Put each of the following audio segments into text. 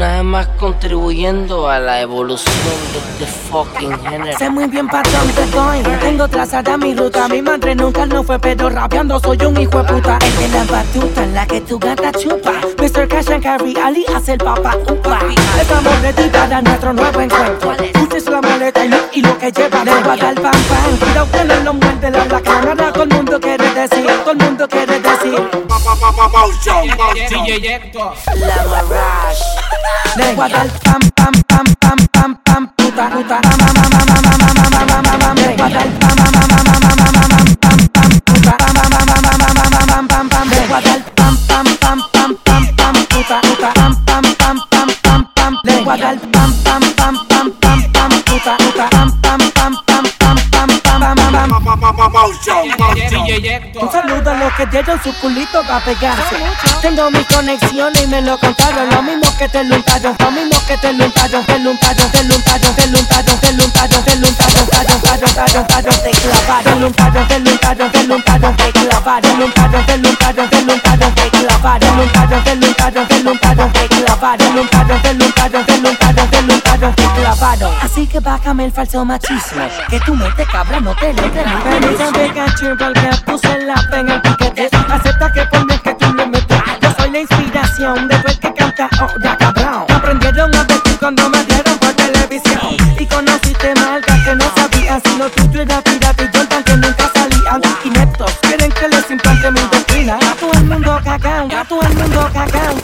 una vez más contribuyendo a la evolución de este fucking género. Sé muy bien para dónde voy, tengo trazada mi ruta. Mi madre nunca no fue, pero rapeando soy un hijo de puta. El de la batuta en la que tu gata chupa. Mr. Cash and Carry, Ali hace el papa upa. Estamos ready para nuestro nuevo encuentro. Ustedes la maleta y lo que lleva. Le voy a dar pam pam, cuidado que no lo muerde la cámara. Todo el mundo quiere decir, todo el mundo quiere decir. La Mirage. Le voy a dar pam pam pam pam pam pam puta puta. Le voy a dar pam pam pam pam puta. Le voy a dar pam pam pam pam pam pam puta puta. Pam pam pam pam pam pam. Le voy a dar pam pam pam pam pam pam puta puta. Pam pam pam pam pam pam pam pam. Un saludo a los que dieron su culito pa' pegarse. Tengo mi conexión y me lo contaron. Lo mismo que te lo untaron, lo mismo que te lo untaron. Te lo untaron, te lo untaron, te lo untaron, te lo untaron, te lo untaron, te clavaron. Te lo untaron, te lo untaron, te lo untaron, te clavaron. Te lo untaron, te lo untaron, te lo untaron, te clavaron. Te lo untaron, te lo untaron, te lo untaron, te clavaron. Te lo untaron, te lo untaron, te lo untaron, te lo untaron, te clavaron. Así que bájame el falso machismo, que tú mente cabra no te lo crees. Permítame cachimbo que puse la pena en el piquete. Acepta que por mí es que tú le metes. Yo soy la inspiración de ver que canta ahora cabrón. Aprendieron a vestir cuando me dieron por televisión. Y conociste marcas que no sabían si lo tuyo era pirata y Jordan que nunca salían. Ineptos quieren que les implante mi doctrina. A todo el mundo cagao, a todo el mundo cagao.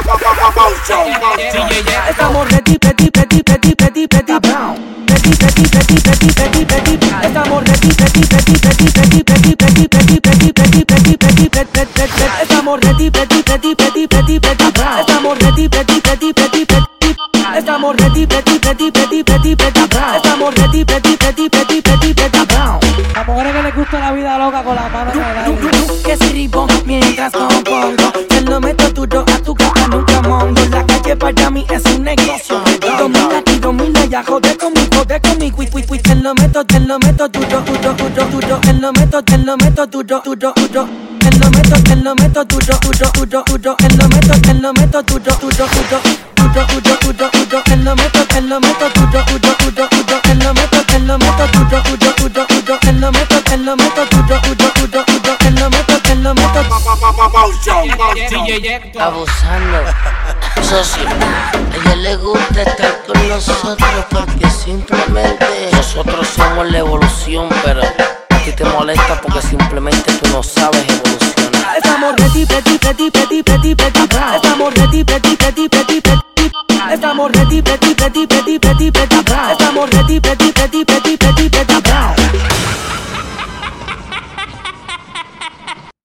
Estamos ready, ready, ready, ready, ready, ready, brown. Ready, ready, ready, ready, ready, ready. Estamos ready, ready, ready, ready, ready, ready, ready, ready, ready, ready, ready, ready, ready. Estamos ready, ready, ready, ready, ready, ready, brown. Estamos ready, ready, ready, ready, ready. Estamos ready, ready, ready, ready, ready, ready, brown. Estamos ready, ready, ready, ready, ready, ready, brown. A mujeres que les gusta la vida loca con la mano en el aire. Que sirvo mientras compongo. Te lo meto duro a tu cara, nunca mongo. La calle para mí es un negocio. Domina ya, jode conmigo. Te lo meto duro, duro, duro. Te lo meto duro, duro. Te lo meto duro, duro, duro. Te lo meto duro, duro, duro. Te lo meto duro, duro. Te lo meto duro, duro. Te lo meto Abusando, socio. A ella le gusta estar con nosotros porque simplemente nosotros somos la evolución, pero a ti te molesta porque simplemente tú no sabes evolucionar. Estamos ready, ready, ready, ready, ready, ready. Estamos ready, ready, ready, ready, ready. Estamos ready, ready, ready, ready, ready, ready. Estamos ready, ready, ready, ready.